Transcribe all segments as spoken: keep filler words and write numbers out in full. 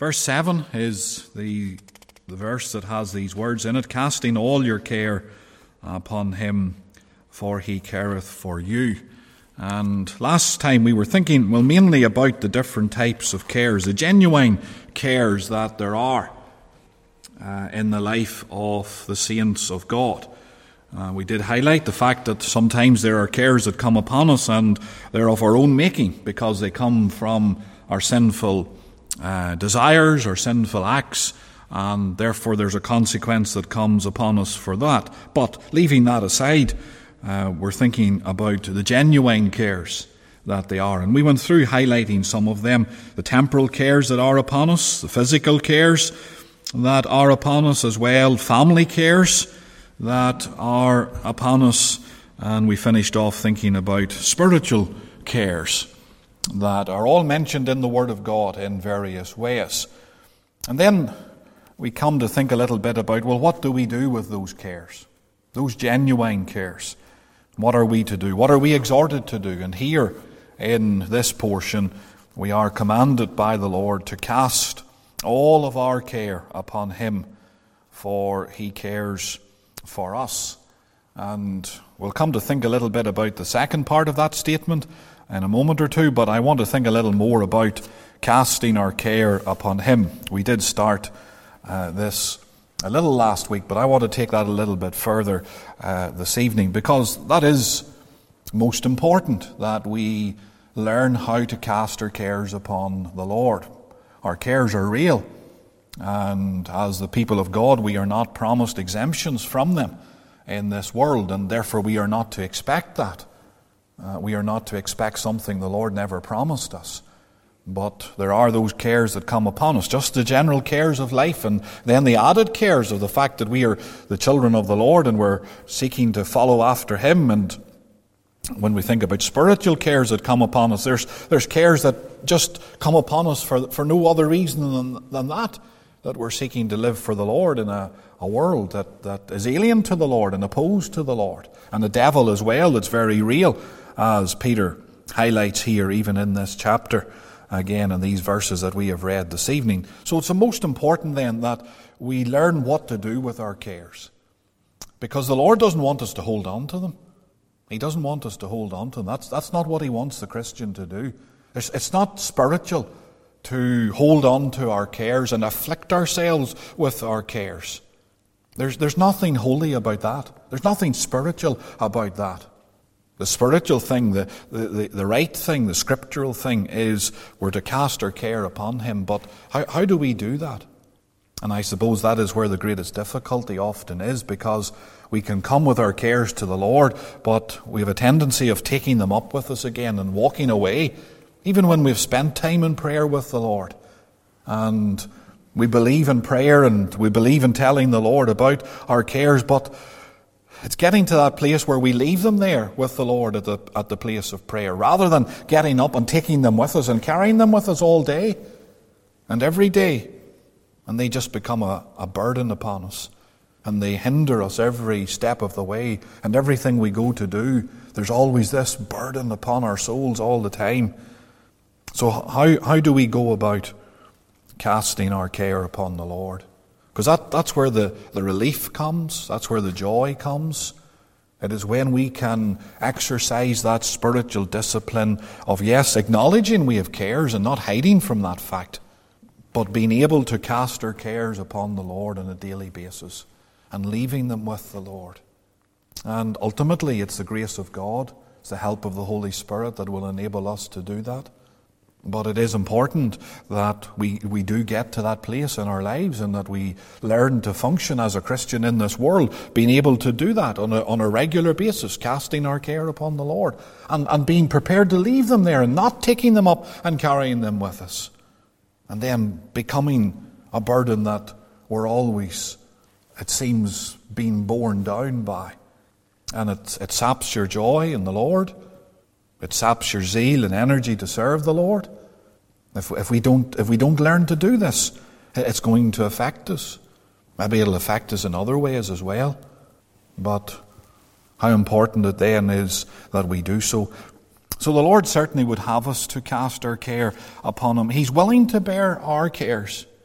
Verse seven is the, the verse that has these words in it, casting all your care upon him, for he careth for you. And last time we were thinking, well, mainly about the different types of cares, the genuine cares that there are uh, in the life of the saints of God. Uh, we did highlight the fact that sometimes there are cares that come upon us and they're of our own making because they come from our sinful uh, desires or sinful acts, and therefore there's a consequence that comes upon us for that. But leaving that aside, uh, we're thinking about the genuine cares that they are. And we went through highlighting some of them, the temporal cares that are upon us, the physical cares that are upon us as well, family cares that are upon us, and we finished off thinking about spiritual cares that are all mentioned in the Word of God in various ways. And then we come to think a little bit about, well, what do we do with those cares, those genuine cares? What are we to do? What are we exhorted to do? And here in this portion, we are commanded by the Lord to cast all of our care upon him, for he cares for us. And we'll come to think a little bit about the second part of that statement in a moment or two, but I want to think a little more about casting our care upon him. We did start uh, this a little last week, but I want to take that a little bit further uh, this evening, because that is most important, that we learn how to cast our cares upon the Lord. Our cares are real, and as the people of God, we are not promised exemptions from them in this world, and therefore we are not to expect that. Uh, we are not to expect something the Lord never promised us. But there are those cares that come upon us, just the general cares of life, and then the added cares of the fact that we are the children of the Lord and we're seeking to follow after him. And when we think about spiritual cares that come upon us, there's there's cares that just come upon us for for no other reason than, than that, that we're seeking to live for the Lord in a, a world that, that is alien to the Lord and opposed to the Lord. And the devil as well, that's very real, as Peter highlights here, even in this chapter, again in these verses that we have read this evening. So it's the most important then that we learn what to do with our cares, because the Lord doesn't want us to hold on to them. He doesn't want us to hold on to them. That's, that's not what he wants the Christian to do. It's, it's not spiritual to hold on to our cares and afflict ourselves with our cares. There's, there's nothing holy about that. There's nothing spiritual about that. The spiritual thing, the, the, the right thing, the scriptural thing is we're to cast our care upon him. But how, how do we do that? And I suppose that is where the greatest difficulty often is, because we can come with our cares to the Lord, but we have a tendency of taking them up with us again and walking away, even when we've spent time in prayer with the Lord. And we believe in prayer and we believe in telling the Lord about our cares, but it's getting to that place where we leave them there with the Lord at the at the place of prayer, rather than getting up and taking them with us and carrying them with us all day and every day. And they just become a, a burden upon us. And they hinder us every step of the way. And everything we go to do, there's always this burden upon our souls all the time. So how, how do we go about casting our care upon the Lord? Because that, that's where the, the relief comes. That's where the joy comes. It is when we can exercise that spiritual discipline of, yes, acknowledging we have cares and not hiding from that fact, but being able to cast our cares upon the Lord on a daily basis and leaving them with the Lord. And ultimately, it's the grace of God, it's the help of the Holy Spirit that will enable us to do that. But it is important that we, we do get to that place in our lives and that we learn to function as a Christian in this world, being able to do that on a, on a regular basis, casting our care upon the Lord and, and being prepared to leave them there and not taking them up and carrying them with us. And then becoming a burden that we're always, it seems, being borne down by. And it, it saps your joy in the Lord. It saps your zeal and energy to serve the Lord. If, if we don't, if we don't learn to do this, it's going to affect us. Maybe it'll affect us in other ways as well. But how important it then is that we do so. So the Lord certainly would have us to cast our care upon him. He's willing to bear our cares.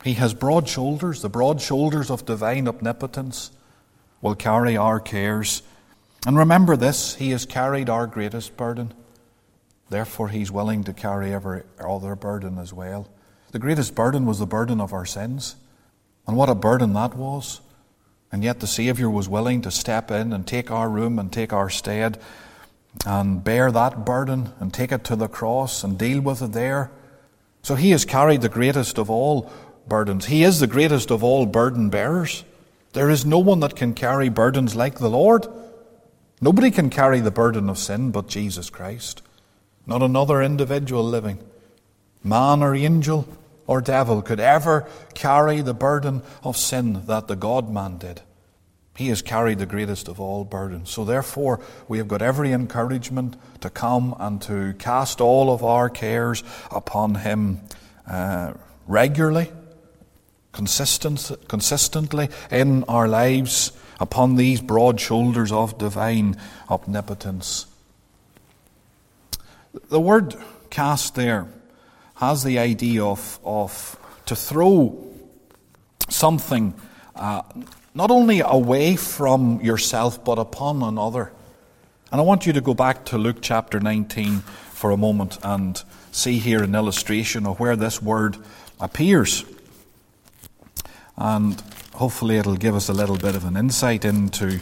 He has broad shoulders. The broad shoulders of divine omnipotence will carry our cares. And remember this, he has carried our greatest burden. Therefore, he's willing to carry every other burden as well. The greatest burden was the burden of our sins. And what a burden that was. And yet the Saviour was willing to step in and take our room and take our stead and bear that burden and take it to the cross and deal with it there. So he has carried the greatest of all burdens. He is the greatest of all burden bearers. There is no one that can carry burdens like the Lord. Nobody can carry the burden of sin but Jesus Christ. Not another individual living, man or angel or devil, could ever carry the burden of sin that the God-man did. He has carried the greatest of all burdens. So therefore, we have got every encouragement to come and to cast all of our cares upon him uh, regularly, consistent, consistently in our lives, upon these broad shoulders of divine omnipotence. The word cast there has the idea of, of to throw something uh, not only away from yourself but upon another. And I want you to go back to Luke chapter nineteen for a moment and see here an illustration of where this word appears. And hopefully it'll give us a little bit of an insight into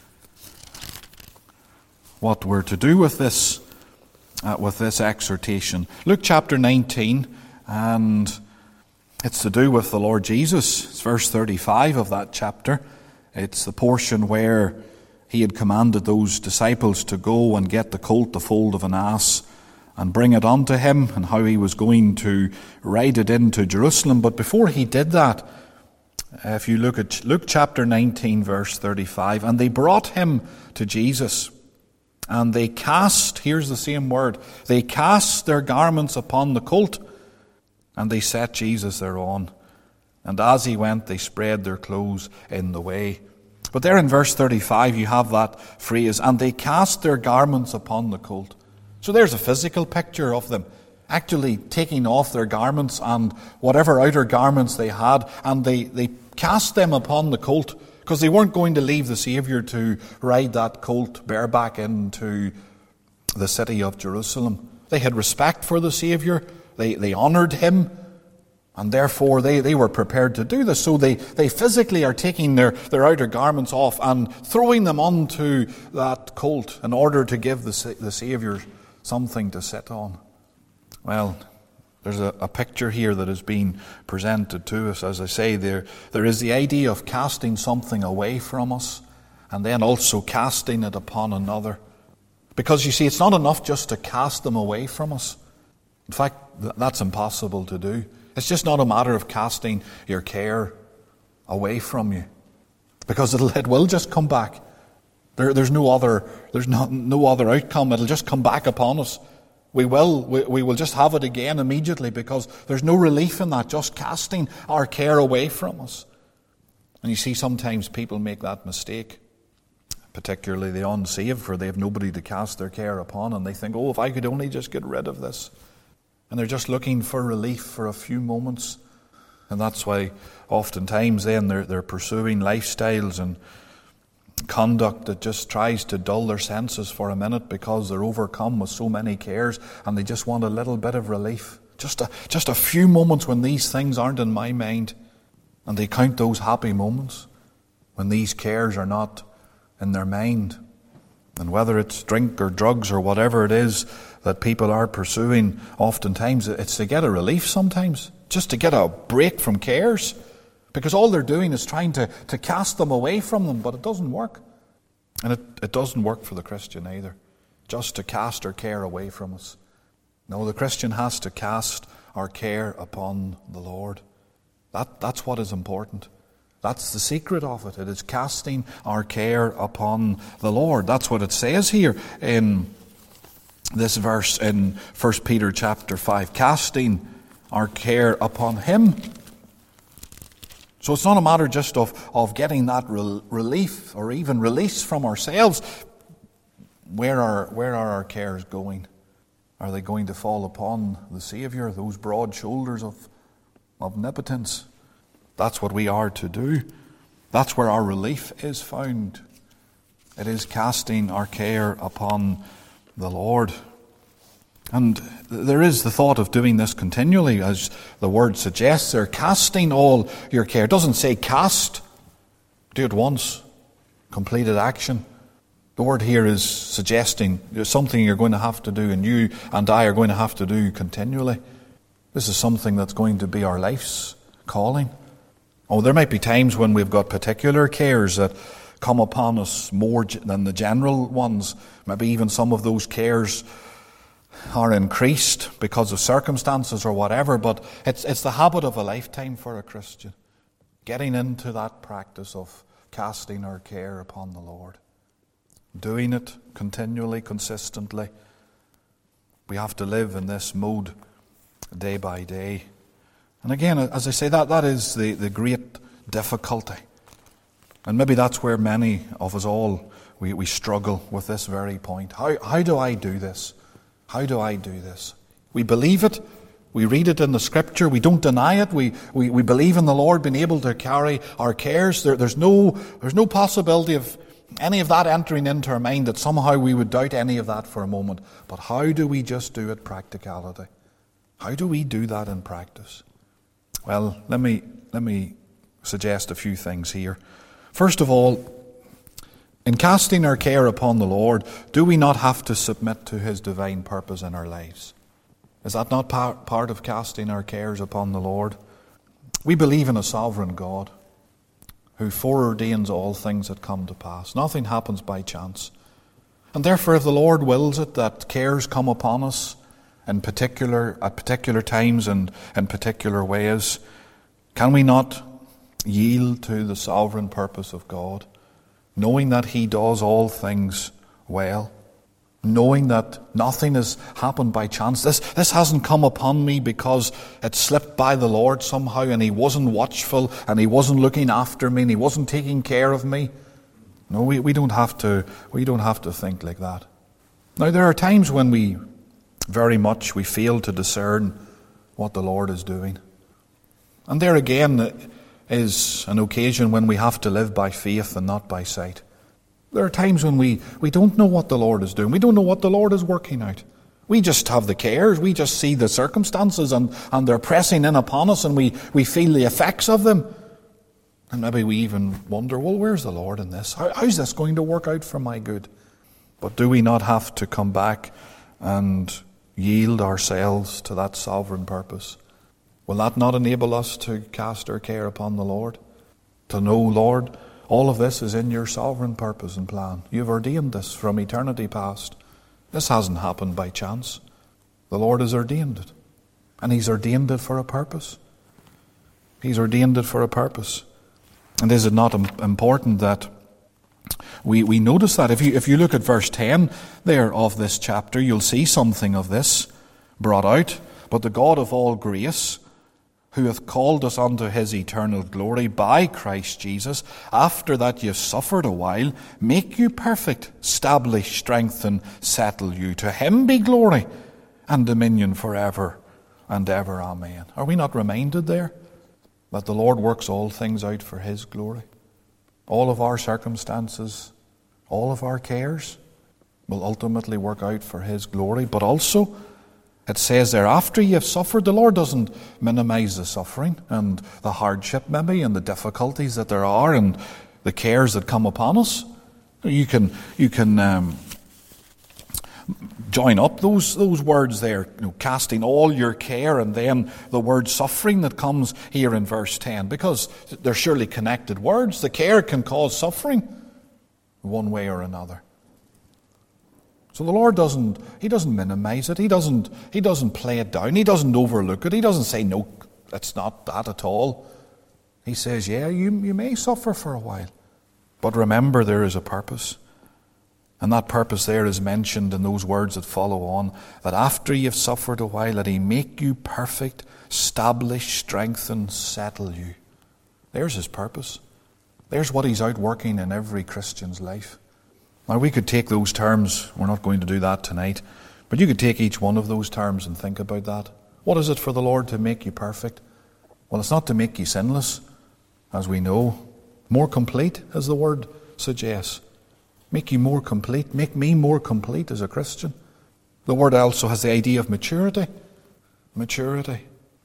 what we're to do with this uh, with this exhortation. Luke chapter nineteen, and it's to do with the Lord Jesus. It's verse thirty-five of that chapter. It's the portion where he had commanded those disciples to go and get the colt, the foal of an ass, and bring it unto him, and how he was going to ride it into Jerusalem. But before he did that, if you look at Luke chapter nineteen, verse thirty-five, and they brought him to Jesus, and they cast, here's the same word, they cast their garments upon the colt, and they set Jesus thereon. And as he went, they spread their clothes in the way. But there in verse thirty-five, you have that phrase, and they cast their garments upon the colt. So there's a physical picture of them actually taking off their garments and whatever outer garments they had, and they, they cast them upon the colt, because they weren't going to leave the Saviour to ride that colt bareback into the city of Jerusalem. They had respect for the Saviour. They, they honoured him. And therefore they, they were prepared to do this. So they, they physically are taking their, their outer garments off and throwing them onto that colt in order to give the, the Saviour something to sit on. Well, there's a, a picture here that is being presented to us. As I say, there there is the idea of casting something away from us and then also casting it upon another. Because you see, it's not enough just to cast them away from us. In fact, that's impossible to do. It's just not a matter of casting your care away from you, because it'll, it will just come back. There, there's no other, there's not, no other outcome. It'll just come back upon us. We will, we, we will just have it again immediately, because there's no relief in that, just casting our care away from us. And you see, sometimes people make that mistake, particularly the unsaved, for they have nobody to cast their care upon, and they think, oh, if I could only just get rid of this. And they're just looking for relief for a few moments. And that's why oftentimes then they're, they're pursuing lifestyles and conduct that just tries to dull their senses for a minute, because they're overcome with so many cares and they just want a little bit of relief. Just a, just a few moments when these things aren't in my mind. And they count those happy moments when these cares are not in their mind. And whether it's drink or drugs or whatever it is that people are pursuing, oftentimes it's to get a relief sometimes, just to get a break from cares, because all they're doing is trying to, to cast them away from them, but it doesn't work. And it, it doesn't work for the Christian either, just to cast our care away from us. No, the Christian has to cast our care upon the Lord. That, that's what is important. That's the secret of it. It is casting our care upon the Lord. That's what it says here in this verse in First Peter chapter five. Casting our care upon him. So it's not a matter just of, of getting that rel- relief or even release from ourselves. Where are, where are our cares going? Are they going to fall upon the Saviour, those broad shoulders of omnipotence? That's what we are to do. That's where our relief is found. It is casting our care upon the Lord. And there is the thought of doing this continually, as the word suggests there, casting all your care. It doesn't say cast. Do it once. Completed action. The word here is suggesting there's something you're going to have to do, and you and I are going to have to do continually. This is something that's going to be our life's calling. Oh, there might be times when we've got particular cares that come upon us more than the general ones. Maybe even some of those cares are increased because of circumstances or whatever, but it's it's the habit of a lifetime for a Christian, getting into that practice of casting our care upon the Lord, doing it continually, consistently. We have to live in this mode day by day. And again, as I say, that that is the, the great difficulty. And maybe that's where many of us all, we, we struggle with this very point. How how do I do this? How do I do this? We believe it. We read it in the Scripture. We don't deny it. We we, we believe in the Lord being able to carry our cares. There, there's no there's no possibility of any of that entering into our mind that somehow we would doubt any of that for a moment. But how do we just do it practicality? How do we do that in practice? Well, let me let me suggest a few things here. First of all, in casting our care upon the Lord, do we not have to submit to His divine purpose in our lives? Is that not part, part of casting our cares upon the Lord? We believe in a sovereign God who foreordains all things that come to pass. Nothing happens by chance. And therefore, if the Lord wills it that cares come upon us in particular, at particular times and in particular ways, can we not yield to the sovereign purpose of God, knowing that He does all things well, knowing that nothing has happened by chance? This, this hasn't come upon me because it slipped by the Lord somehow and He wasn't watchful and He wasn't looking after me and He wasn't taking care of me. No, we, we don't have to we don't have to think like that. Now, there are times when we very much we fail to discern what the Lord is doing. And there again is an occasion when we have to live by faith and not by sight. There are times when we, we don't know what the Lord is doing. We don't know what the Lord is working out. We just have the cares. We just see the circumstances and, and they're pressing in upon us and we, we feel the effects of them. And maybe we even wonder, well, where's the Lord in this? How, how's this going to work out for my good? But do we not have to come back and yield ourselves to that sovereign purpose? Will that not enable us to cast our care upon the Lord? To know, Lord, all of this is in your sovereign purpose and plan. You've ordained this from eternity past. This hasn't happened by chance. The Lord has ordained it. And He's ordained it for a purpose. He's ordained it for a purpose. And is it not important that we, we notice that? If you, if you look at verse ten there of this chapter, you'll see something of this brought out. But the God of all grace, who hath called us unto His eternal glory by Christ Jesus, after that ye have suffered a while, make you perfect, establish, strengthen, settle you. To Him be glory and dominion forever and ever. Amen. Are we not reminded there that the Lord works all things out for His glory? All of our circumstances, all of our cares will ultimately work out for His glory, but also it says there, after you have suffered. The Lord doesn't minimize the suffering and the hardship maybe and the difficulties that there are and the cares that come upon us. You can you can um, join up those those words there, you know, casting all your care, and then the word suffering that comes here in verse ten, because they're surely connected words. The care can cause suffering one way or another. So the Lord doesn't, He doesn't minimize it. He doesn't, He doesn't play it down. He doesn't overlook it. He doesn't say, no, it's not that at all. He says, yeah, you, you may suffer for a while. But remember, there is a purpose. And that purpose there is mentioned in those words that follow on, that after you have suffered a while, that He make you perfect, establish, strengthen, settle you. There's His purpose. There's what He's outworking in every Christian's life. Now, we could take those terms, we're not going to do that tonight, but you could take each one of those terms and think about that. What is it for the Lord to make you perfect? Well, it's not to make you sinless. as we know. More complete, as the word suggests. Make you more complete. Make me more complete as a Christian. The word also has the idea of maturity. Maturity.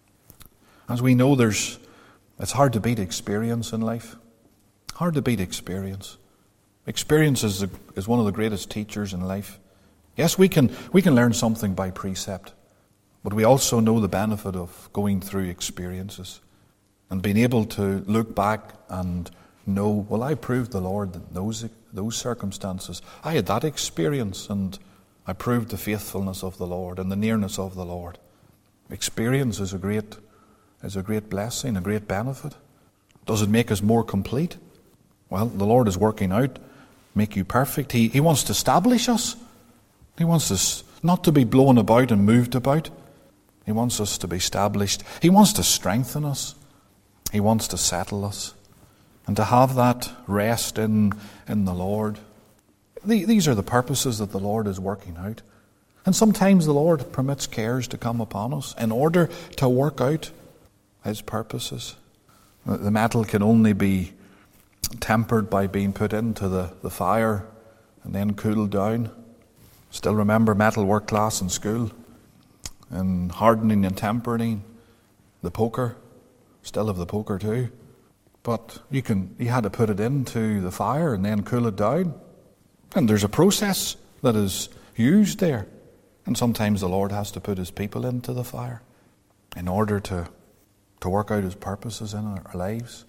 As we know, there's it's hard to beat experience in life. Hard to beat experience. Experience is, the, is one of the greatest teachers in life. Yes, we can we can learn something by precept, but we also know the benefit of going through experiences and being able to look back and know, well, I proved the Lord in those, those circumstances. I had that experience, and I proved the faithfulness of the Lord and the nearness of the Lord. Experience is a great, is a great blessing, a great benefit. Does it make us more complete? Well, the Lord is working out, make you perfect. He, he wants to establish us. He wants us not to be blown about and moved about. He wants us to be established. He wants to strengthen us. He wants to settle us. And to have that rest in, in the Lord. The, these are the purposes that the Lord is working out. And sometimes the Lord permits cares to come upon us in order to work out His purposes. The metal can only be tempered by being put into the, the fire and then cooled down. Still remember metal work class in school, and hardening and tempering, the poker, still have the poker too. But you can you had to put it into the fire and then cool it down. And there's a process that is used there. And sometimes the Lord has to put His people into the fire in order to, to work out His purposes in our lives.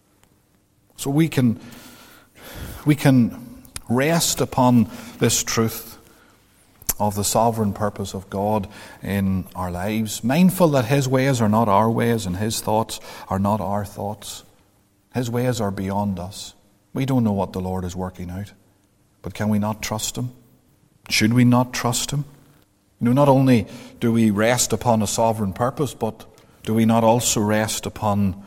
So we can we can rest upon this truth of the sovereign purpose of God in our lives, mindful that His ways are not our ways and His thoughts are not our thoughts. His ways are beyond us. We don't know what the Lord is working out, but can we not trust Him? Should we not trust Him? You know, not only do we rest upon a sovereign purpose, but do we not also rest upon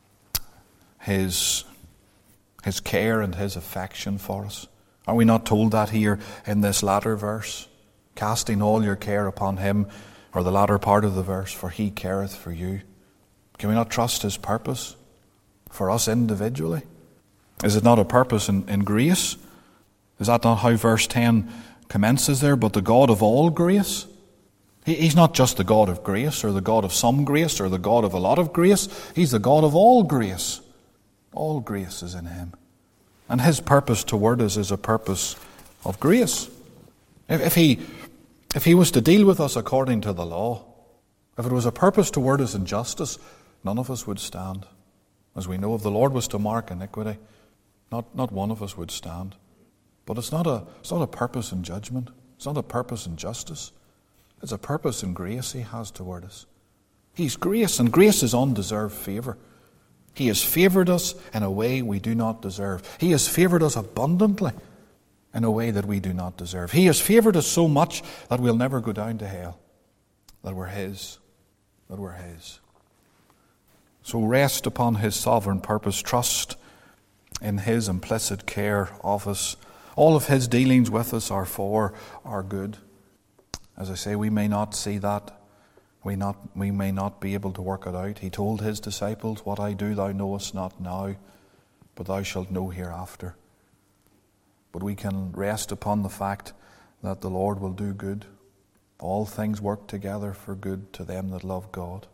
His His care and His affection for us? Are we not told that here in this latter verse? Casting all your care upon Him, or the latter part of the verse, for He careth for you. Can we not trust His purpose for us individually? Is it not a purpose in, in grace? Is that not how verse ten commences there? But the God of all grace? He, he's not just the God of grace, or the God of some grace, or the God of a lot of grace. He's the God of all grace. All grace is in Him. And His purpose toward us is a purpose of grace. If, if He if He was to deal with us according to the law, if it was a purpose toward us in justice, none of us would stand. As we know, if the Lord was to mark iniquity, not, not one of us would stand. But it's not a it's not a purpose in judgment. It's not a purpose in justice. It's a purpose in grace He has toward us. He's grace, and grace is undeserved favour. He has favoured us in a way we do not deserve. He has favoured us abundantly in a way that we do not deserve. He has favoured us so much that we'll never go down to hell. That we're His. That we're His. So rest upon His sovereign purpose. Trust in His implicit care of us. All of His dealings with us are for our good. As I say, we may not see that. We not we may not be able to work it out. He told His disciples, what I do thou knowest not now, but thou shalt know hereafter. But we can rest upon the fact that the Lord will do good. All things work together for good to them that love God.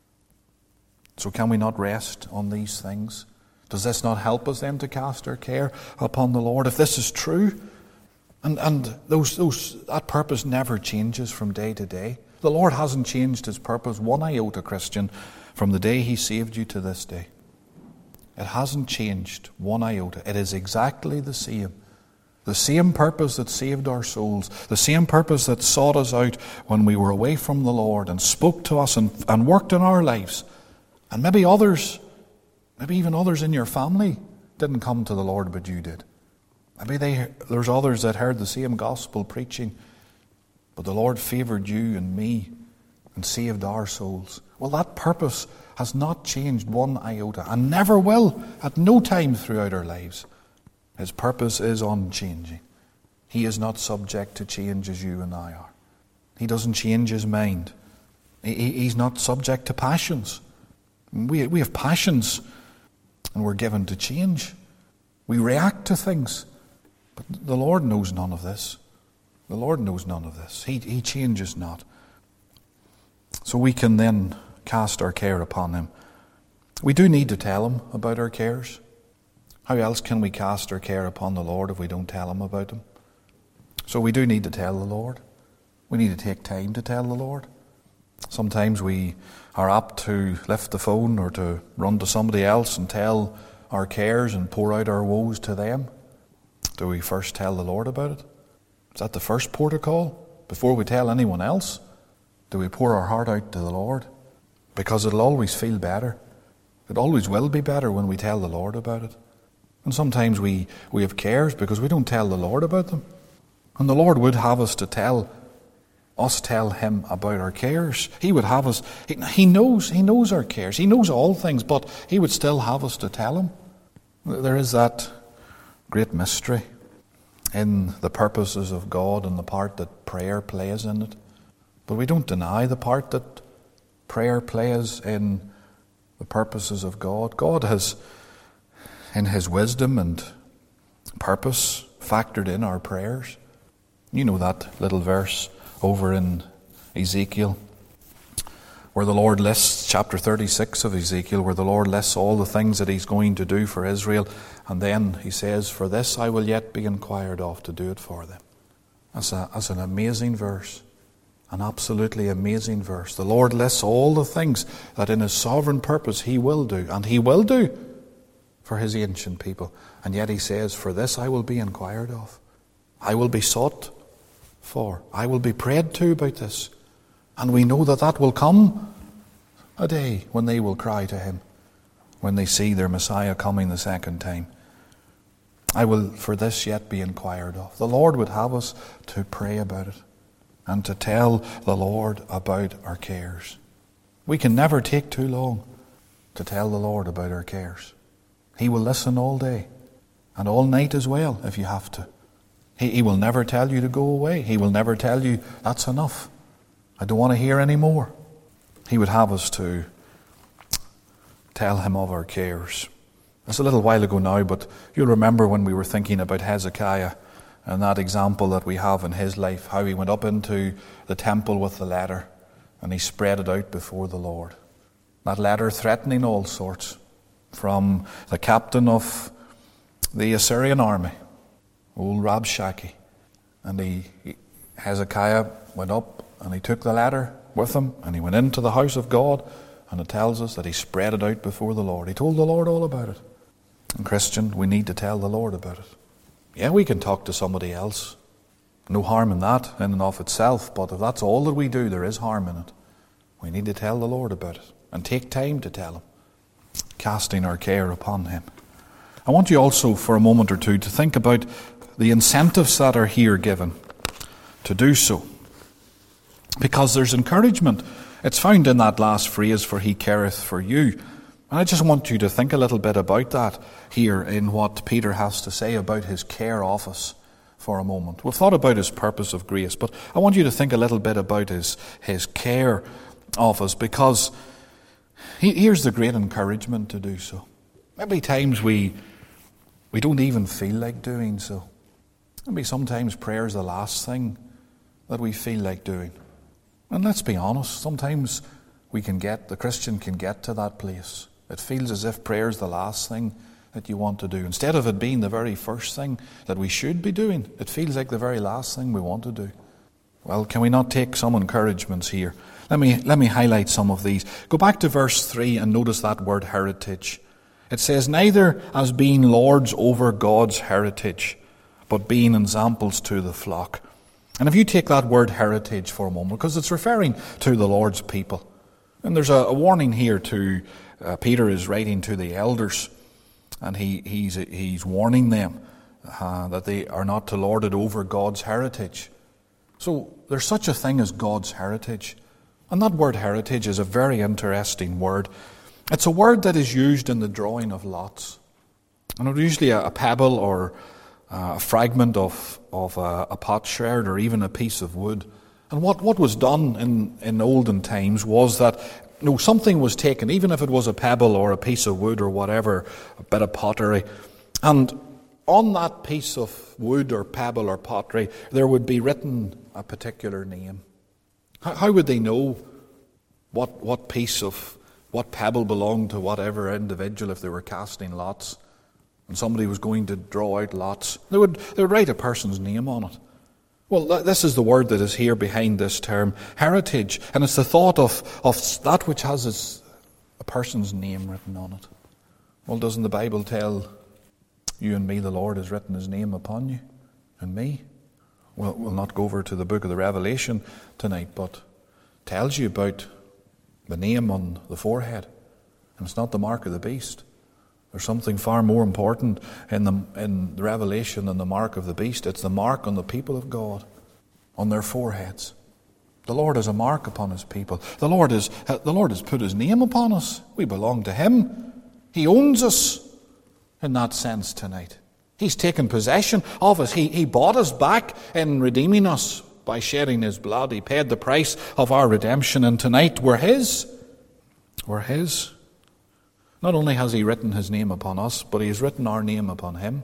So can we not rest on these things? Does this not help us then to cast our care upon the Lord? If this is true, and, and those, those that purpose never changes from day to day. The Lord hasn't changed His purpose one iota, Christian, from the day He saved you to this day. It hasn't changed one iota. It is exactly the same. The same purpose that saved our souls, the same purpose that sought us out when we were away from the Lord and spoke to us and, and worked in our lives. And maybe others, maybe even others in your family didn't come to the Lord, but you did. Maybe they, there's others that heard the same gospel preaching, but the Lord favoured you and me and saved our souls. Well, that purpose has not changed one iota and never will at no time throughout our lives. His purpose is unchanging. He is not subject to change as you and I are. He doesn't change His mind. He, he's not subject to passions. We, we have passions and we're given to change. We react to things. But the Lord knows none of this. The Lord knows none of this. He, he changes not. So we can then cast our care upon him. We do need to tell him about our cares. How else can we cast our care upon the Lord if we don't tell him about them? So we do need to tell the Lord. We need to take time to tell the Lord. Sometimes we are apt to lift the phone or to run to somebody else and tell our cares and pour out our woes to them. Do we first tell the Lord about it? Is that the first port of call? Before we tell anyone else? Do we pour our heart out to the Lord? Because it'll always feel better. It always will be better when we tell the Lord about it. And sometimes we, we have cares because we don't tell the Lord about them. And the Lord would have us to tell us tell him about our cares. He would have us, he, he knows, he knows our cares. He knows all things, but he would still have us to tell him. There is that great mystery in the purposes of God and the part that prayer plays in it. But we don't deny the part that prayer plays in the purposes of God. God has, in his wisdom and purpose, factored in our prayers. You know that little verse over in Ezekiel, where the Lord lists, chapter thirty-six of Ezekiel, where the Lord lists all the things that he's going to do for Israel. And then he says, for this I will yet be inquired of to do it for them. That's, a, that's an amazing verse. An absolutely amazing verse. The Lord lists all the things that in his sovereign purpose he will do. And he will do for his ancient people. And yet he says, for this I will be inquired of. I will be sought for. I will be prayed to about this. And we know that that will come a day when they will cry to him, when they see their Messiah coming the second time. I will for this yet be inquired of. The Lord would have us to pray about it and to tell the Lord about our cares. We can never take too long to tell the Lord about our cares. He will listen all day and all night as well if you have to. He, he will never tell you to go away. He will never tell you, that's enough. I don't want to hear any more. He would have us to tell him of our cares. It's a little while ago now, but you'll remember when we were thinking about Hezekiah and that example that we have in his life, how he went up into the temple with the letter and he spread it out before the Lord. That letter threatening all sorts, from the captain of the Assyrian army, old Rabshakeh. And he, he, Hezekiah went up and he took the letter with him and he went into the house of God, and it tells us that he spread it out before the Lord. He told the Lord all about it. And Christian, we need to tell the Lord about it. Yeah, we can talk to somebody else. No harm in that in and of itself, but if that's all that we do, there is harm in it. We need to tell the Lord about it and take time to tell him, casting our care upon him. I want you also for a moment or two to think about the incentives that are here given to do so. Because there's encouragement. It's found in that last phrase, for he careth for you. And I just want you to think a little bit about that here in what Peter has to say about his care of us for a moment. We've thought about his purpose of grace, but I want you to think a little bit about his, his care of us, because he, here's the great encouragement to do so. Maybe times we we don't even feel like doing so. Maybe sometimes prayer is the last thing that we feel like doing. And let's be honest, sometimes we can get, the Christian can get to that place. It feels as if prayer is the last thing that you want to do. Instead of it being the very first thing that we should be doing, it feels like the very last thing we want to do. Well, can we not take some encouragements here? Let me, let me highlight some of these. Go back to verse three and notice that word heritage. It says, neither as being lords over God's heritage, but being ensamples to the flock. And if you take that word heritage for a moment, because it's referring to the Lord's people. And there's a, a warning here to, uh, Peter is writing to the elders, and he, he's, he's warning them uh, that they are not to lord it over God's heritage. So there's such a thing as God's heritage. And that word heritage is a very interesting word. It's a word that is used in the drawing of lots. And it's usually a, a pebble or a fragment of, of a, a potsherd or even a piece of wood. And what, what was done in, in olden times was that No, something was taken, even if it was a pebble or a piece of wood or whatever, a bit of pottery. And on that piece of wood or pebble or pottery, there would be written a particular name. How would they know what what piece of, what pebble belonged to whatever individual if they were casting lots and somebody was going to draw out lots? They would, they would write a person's name on it. Well, this is the word that is here behind this term, heritage. And it's the thought of, of that which has its, a person's name written on it. Well, doesn't the Bible tell you and me the Lord has written his name upon you and me? Well, we'll not go over to the book of the Revelation tonight, but tells you about the name on the forehead. And it's not the mark of the beast. There's something far more important in the, in the Revelation than the mark of the beast. It's the mark on the people of God, on their foreheads. The Lord has a mark upon his people. The Lord is, the Lord has put his name upon us. We belong to him. He owns us in that sense tonight. He's taken possession of us. He, he bought us back in redeeming us by shedding his blood. He paid the price of our redemption, and tonight we're his. We're his. Not only has he written his name upon us, but he has written our name upon him.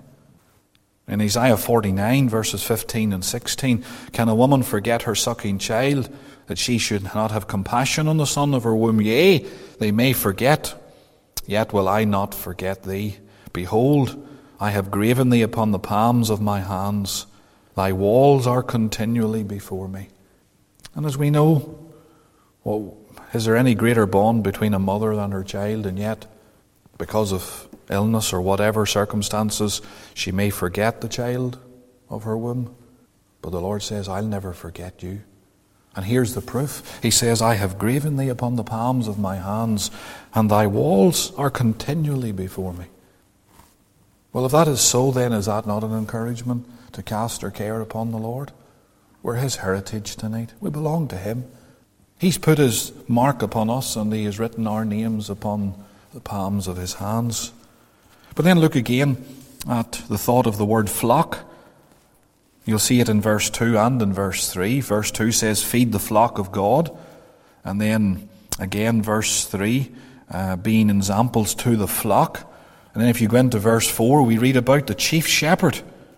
In Isaiah forty-nine, verses fifteen and sixteen, can a woman forget her sucking child, that she should not have compassion on the son of her womb? Yea, they may forget, yet will I not forget thee. Behold, I have graven thee upon the palms of my hands. Thy walls are continually before me. And as we know, well, is there any greater bond between a mother than her child? And yet, because of illness or whatever circumstances, she may forget the child of her womb. But the Lord says, I'll never forget you. And here's the proof. He says, I have graven thee upon the palms of my hands, and thy walls are continually before me. Well, if that is so, then is that not an encouragement to cast our care upon the Lord? We're his heritage tonight. We belong to him. He's put his mark upon us, and he has written our names upon the palms of his hands. But then look again at the thought of the word flock. You'll see it in verse two and in verse three. Verse two says, feed the flock of God. And then again, verse three, uh, being examples to the flock. And then if you go into verse four, we read about the chief shepherd.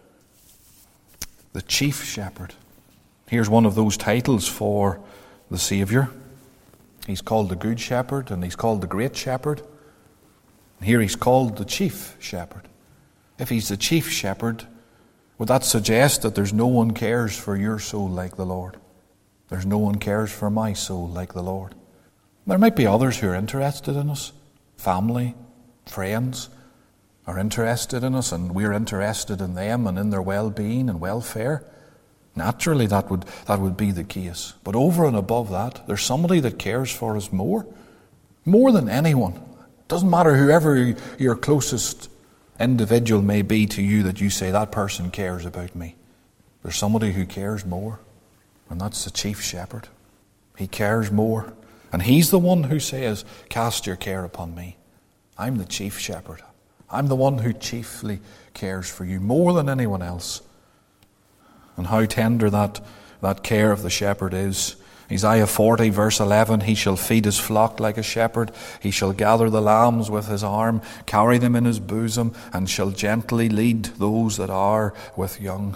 The chief shepherd. Here's one of those titles for the Saviour. He's called the Good Shepherd, and he's called the Great Shepherd. Here he's called the Chief Shepherd. If he's the Chief Shepherd, would that suggest that there's no one cares for your soul like the Lord? There's no one cares for my soul like the Lord. There might be others who are interested in us. Family, friends are interested in us, and we're interested in them and in their well-being and welfare. Naturally, that would, that would be the case. But over and above that, there's somebody that cares for us more. More than anyone. Doesn't matter whoever your closest individual may be to you that you say, that person cares about me. There's somebody who cares more, and that's the chief shepherd. He cares more. And he's the one who says, cast your care upon me. I'm the chief shepherd. I'm the one who chiefly cares for you more than anyone else. And how tender that, that care of the shepherd is. Isaiah forty, verse eleven, he shall feed his flock like a shepherd. He shall gather the lambs with his arm, carry them in his bosom, and shall gently lead those that are with young.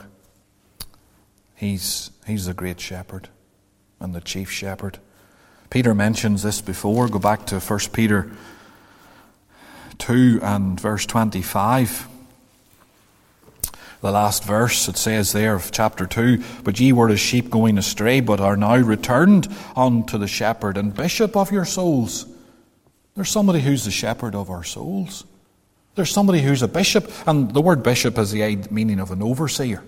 He's, he's the great shepherd and the chief shepherd. Peter mentions this before. Go back to First Peter two and verse twenty-five. The last verse, it says there of chapter two, but ye were as sheep going astray, but are now returned unto the shepherd and bishop of your souls. There's somebody who's the shepherd of our souls. There's somebody who's a bishop, and the word bishop has the meaning of an overseer.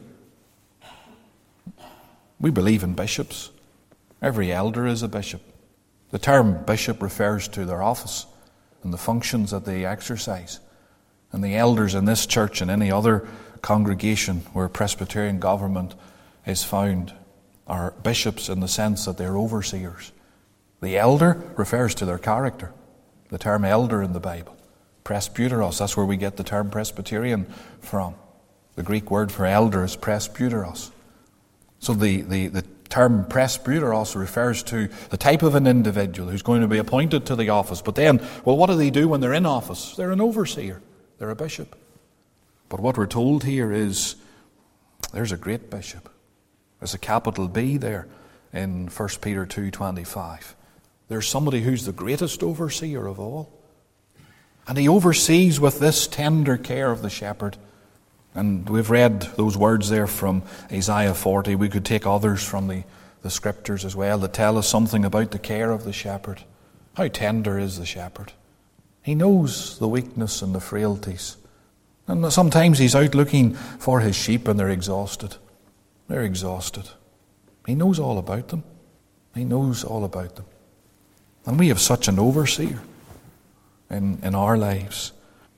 We believe in bishops. Every elder is a bishop. The term bishop refers to their office and the functions that they exercise. And the elders in this church and any other congregation where Presbyterian government is found are bishops in the sense that they're overseers. The elder refers to their character. The term elder in the Bible. Presbyteros, that's where we get the term Presbyterian from. The Greek word for elder is presbyteros. So the, the, the, term presbyter also refers to the type of an individual who's going to be appointed to the office. But then, well, what do they do when they're in office? They're an overseer. They're a bishop. But what we're told here is there's a great bishop. There's a capital B there in First Peter two twenty-five. There's somebody who's the greatest overseer of all. And he oversees with this tender care of the shepherd. And we've read those words there from Isaiah forty. We could take others from the, the scriptures as well that tell us something about the care of the shepherd. How tender is the shepherd. He knows the weakness and the frailties. And sometimes he's out looking for his sheep and they're exhausted. They're exhausted. He knows all about them. He knows all about them. And we have such an overseer in, in our lives.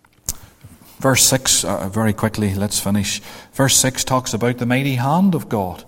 Verse six, uh, very quickly, let's finish. Verse six talks about the mighty hand of God.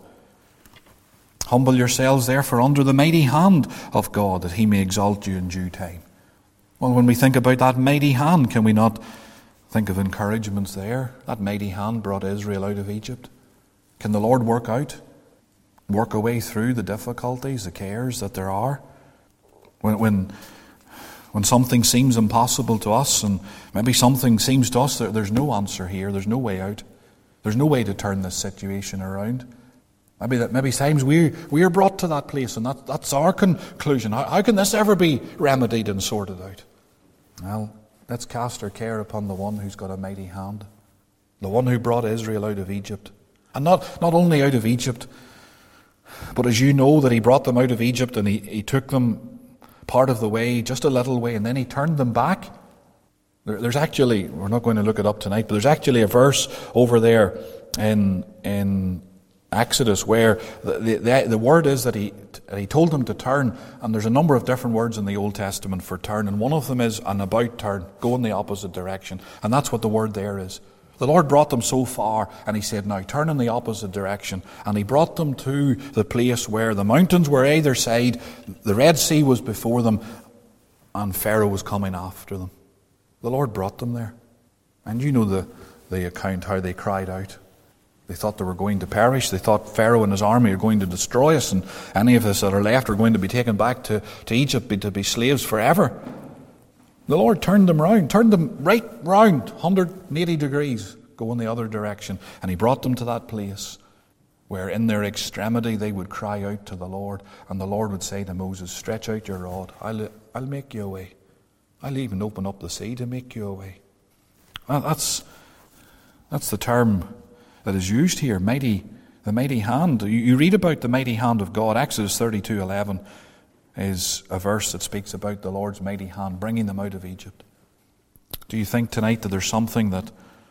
Humble yourselves therefore under the mighty hand of God, that he may exalt you in due time. Well, when we think about that mighty hand, can we not think of encouragements there? That mighty hand brought Israel out of Egypt. Can the Lord work out, work a way through the difficulties, the cares that there are? When, when, when something seems impossible to us, and maybe something seems to us that there's no answer here, there's no way out, there's no way to turn this situation around. Maybe that maybe times we we are brought to that place, and that, that's our conclusion. How, how can this ever be remedied and sorted out? Well, let's cast our care upon the one who's got a mighty hand, the one who brought Israel out of Egypt, and not not only out of Egypt, but as you know that he brought them out of Egypt and he, he took them part of the way, just a little way, and then he turned them back. There, there's actually, we're not going to look it up tonight, but there's actually a verse over there in in Exodus where the the, the word is that he he told them to turn, and there's a number of different words in the Old Testament for turn, and one of them is an about turn, go in the opposite direction, and that's what the word there is. The Lord brought them so far, and he said, now turn in the opposite direction. And he brought them to the place where the mountains were either side, the Red Sea was before them, and Pharaoh was coming after them. The Lord brought them there. And you know the, the account, how they cried out. They thought they were going to perish. They thought Pharaoh and his army are going to destroy us, and any of us that are left are going to be taken back to, to Egypt to be slaves forever. The Lord turned them round, turned them right round, one hundred eighty degrees, go in the other direction. And he brought them to that place where in their extremity they would cry out to the Lord. And the Lord would say to Moses, stretch out your rod, I'll, I'll make you a way. I'll even open up the sea to make you a way. Well, that's, that's the term that is used here, mighty, the mighty hand. You, you read about the mighty hand of God. Exodus thirty-two eleven is a verse that speaks about the Lord's mighty hand bringing them out of Egypt. Do you think tonight that there's something that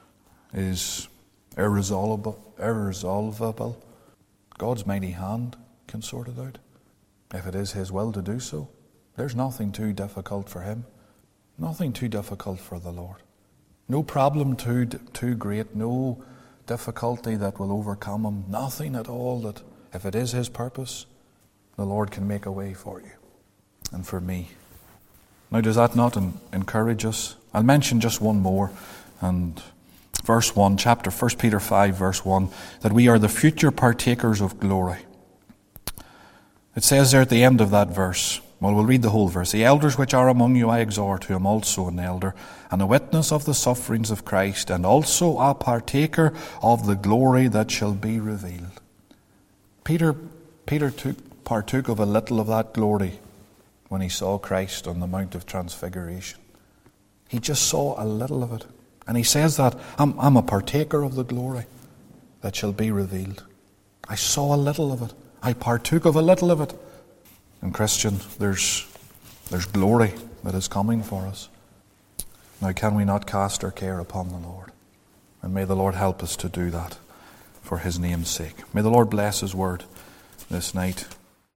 is irresolvable? irresolvable? God's mighty hand can sort it out. If it is his will to do so, there's nothing too difficult for him. Nothing too difficult for the Lord. No problem too, too great, no difficulty that will overcome him. Nothing at all that, if it is his purpose, the Lord can make a way for you and for me. Now, does that not encourage us? I'll mention just one more. And verse one, chapter First Peter five, verse one, that we are the future partakers of glory. It says there at the end of that verse, well, we'll read the whole verse. The elders which are among you I exhort, who am also an elder, and a witness of the sufferings of Christ, and also a partaker of the glory that shall be revealed. Peter, Peter took partook of a little of that glory when he saw Christ on the Mount of Transfiguration. He just saw a little of it. And he says that, I'm, I'm a partaker of the glory that shall be revealed. I saw a little of it. I partook of a little of it. And Christian, there's, there's glory that is coming for us. Now can we not cast our care upon the Lord? And may the Lord help us to do that for his name's sake. May the Lord bless his word this night.